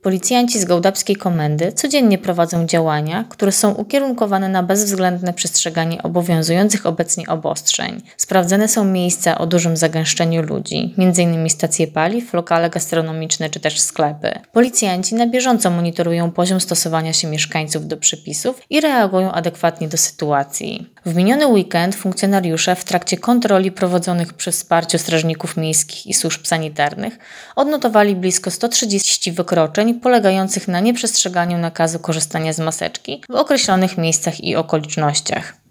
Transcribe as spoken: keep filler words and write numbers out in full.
Policjanci z Gołdapskiej Komendy codziennie prowadzą działania, które są ukierunkowane na bezwzględne przestrzeganie obowiązujących obecnie obostrzeń. Sprawdzane są miejsca o dużym zagęszczeniu ludzi, między innymi stacje paliw, lokale gastronomiczne czy też sklepy. Policjanci na bieżąco monitorują poziom stosowania się mieszkańców do przepisów i reagują adekwatnie do sytuacji. W miniony weekend funkcjonariusze w trakcie kontroli prowadzonych przy wsparciu strażników miejskich i służb sanitarnych odnotowali blisko sto trzydzieści wykroczeń polegających na nieprzestrzeganiu nakazu korzystania z maseczki w określonych miejscach i okolicznościach.